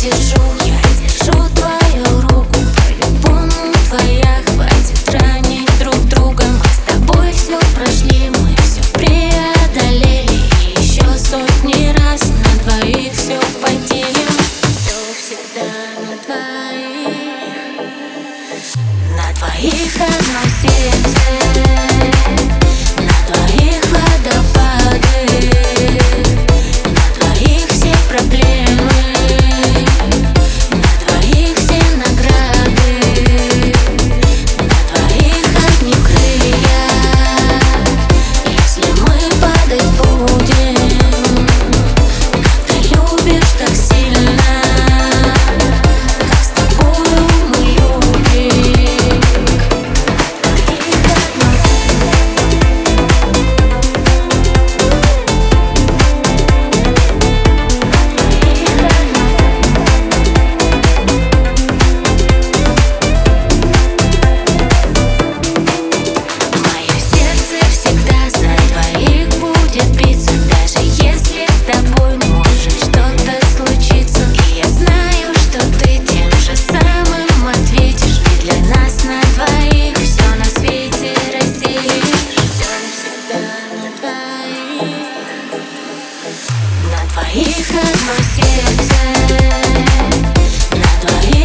держу твою руку. По-любому твоя, хватит ранить друг друга. Мы с тобой все прошли, мы все преодолели. И еще сотни раз на двоих все поделим. Все всегда на двоих одно сердце, на двоих водопады, на двоих все проблемы, на двоих все награды, на двоих одни крылья. Если мы падать будем, как ты любишь так сильно, как с тобою мы любим. На двоих одно сердце, на двоих.